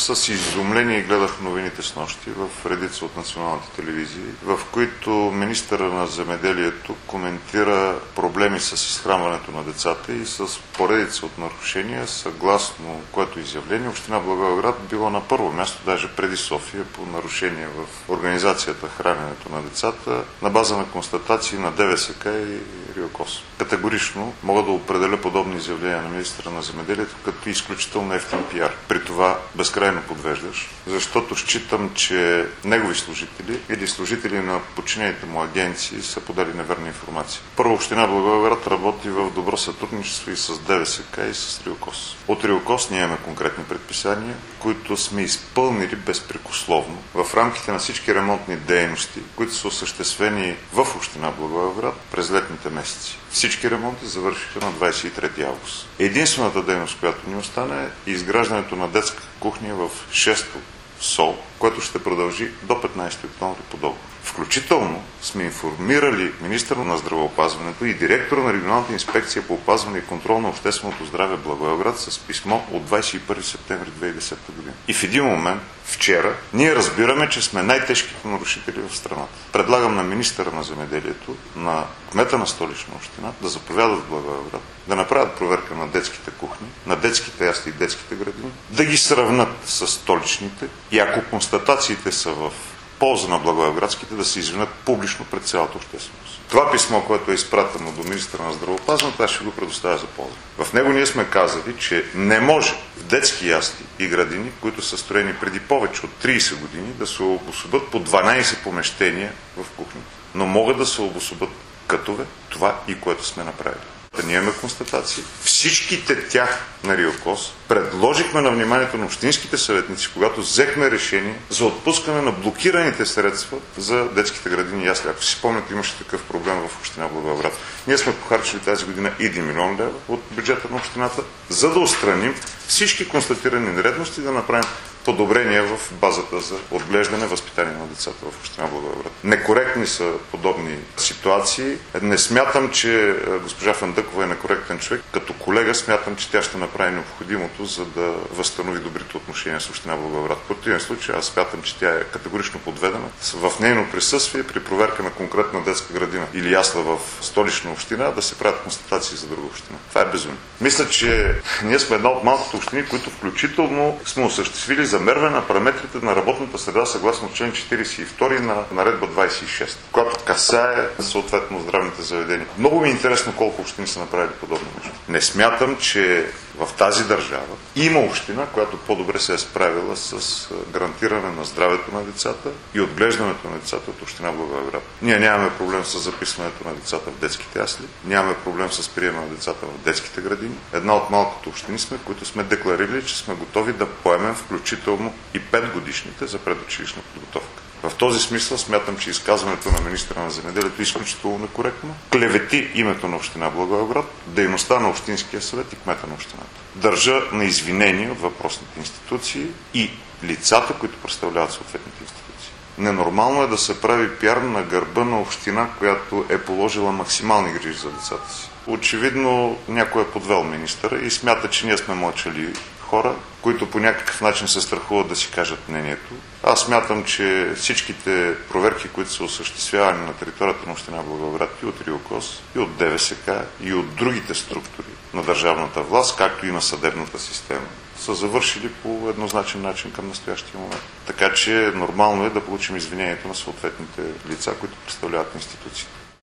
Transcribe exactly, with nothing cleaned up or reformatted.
с изумление гледах новините с нощи в редица от националните телевизии, в които министъра на земеделието коментира проблеми с изхранването на децата и с поредица от нарушения, съгласно което изявление община Благоевград била на първо място, даже преди София, по нарушения в организацията храненето на децата на база на констатации на ДВСК и РИОКОЗ. Категорично мога да определя подобни изявления на министъра на земеделието като изключително ефтин пиар. При това безкрайно подвеждаш, защото считам, че негови служители или служители на подчинените му агенции са подали неверна информация. Първо, община Благоевград работи в добро сътрудничество и с ДВСК и с РИОКОЗ. От РИОКОЗ ние имаме конкретни предписания, които сме изпълнили безпрекословно в рамките на всички ремонтни дейности, които са осъществени в община Благоевград през летните месеци. Всички ремонти завършиха на двадесет и трети август. Единствената дейност, която ни остане, е изграждането на детска кухня в шесто СОЛ, което ще продължи до петнадесети октомври по договор. Включително сме информирали министъра на здравеопазването и директора на регионалната инспекция по опазване и контрол на общественото здраве Благоевград с писмо от двадесет и първи септември две хиляди и десета година. И в един момент, вчера, ние разбираме, че сме най-тежките нарушители в страната. Предлагам на министъра на земеделието, на кмета на Столична община да заповядат в Благоевград, да направят проверка на детските кухни, на детските ясли и детските градини, да ги сравнат с столичните и ако констатациите са в полза на благоевградските, да се извинят публично пред цялата общественост. Това писмо, което е изпратено до министъра на здравеопазването, аз ще го предоставя за полза. В него ние сме казали, че не може в детски ясли и градини, които са строени преди повече от тридесет години, да се обособят по дванадесет помещения в кухнята. Но могат да се обособят кътове, това и което сме направили. Да ние имаме констатации. Всичките тях на РИОКОЗ предложихме на вниманието на общинските съветници, когато взехме решение за отпускане на блокираните средства за детските градини и ясли. Ако си спомняте, имаше такъв проблем в община Благоевград. Ние сме похарчили тази година един милион лева от бюджета на общината, за да отстраним всички констатирани нередности и да направим подобрения в базата за отглеждане, възпитание на децата в община Благоевград. Некоректни са подобни ситуации. Не смятам, че госпожа Фандъкова е некоректен човек. Като колега смятам, че тя ще направи необходимото, за да възстанови добрите отношения с община Благоевград. В противен случай аз смятам, че тя е категорично подведена. В нейно присъствие при проверка на конкретна детска градина или ясла в Столична община да се правят констатации за друга община. Това е безумие. Мисля, че ние сме една от малкото общини, които включително сме осъществили замерване на параметрите на работната среда съгласно член четиридесет и втори на наредба двадесет и шеста, която касае съответно здравните заведения. Много ми е интересно колко общини са направили подобно нещо. Не смятам, че в тази държава има община, която по-добре се е справила с гарантиране на здравето на децата и отглеждането на децата от община Благоевград. Ние нямаме проблем с записването на децата в детските ясли, нямаме проблем с приема на децата в детските градини. Една от малкото общини сме, които сме декларирали, че сме готови да поемем включително и пет годишните за предучилищна подготовка. В този смисъл смятам, че изказването на министъра на земеделието е изключително некоректно. Клевети името на община Благоевград, дейността на общинския съвет и кмета на общината. Държа на извинение от въпросните институции и лицата, които представляват съответните институции. Ненормално е да се прави пиар на гърба на община, която е положила максимални грижи за децата си. Очевидно някой е подвел министъра и смята, че ние сме мълчаливи хора, които по някакъв начин се страхуват да си кажат мнението. Аз смятам, че всичките проверки, които са осъществявани на територията на община Благоевград и от РИОКОЗ, и от ДВСК, и от другите структури на държавната власт, както и на съдебната система, са завършили по еднозначен начин към настоящия момент. Така че нормално е да получим извинението на съответните лица, които представляват институциите.